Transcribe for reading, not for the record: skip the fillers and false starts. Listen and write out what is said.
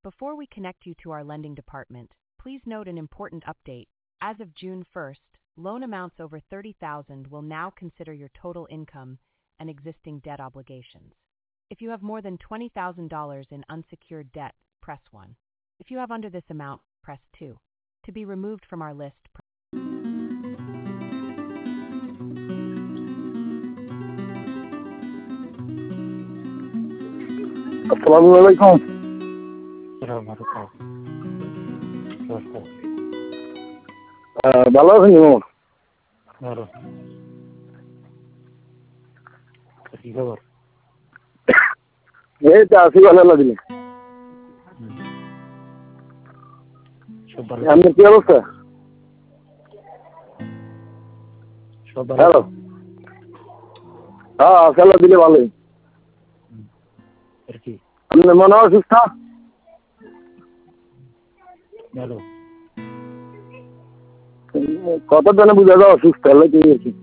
Before we connect you to our lending department, please note an important update. As of June 1st, loan amounts over $30,000 will now consider your total income and existing debt obligations. If you have more than $20,000 in unsecured debt, press 1. If you have under this amount, press 2. To be removed from our list, আসসালামু আলাইকুম। ভালো আছেন ইমাম? এই তো আছি ভালো লাগলে। আপনার কি অবস্থা? হ্যালো, হ্যাঁ আসাল্লাহ দিলে ভালোই। আপনার মনে হয় অসুস্থ? কত জনে বুঝা যায় অসুস্থ হলে কি হয়েছে?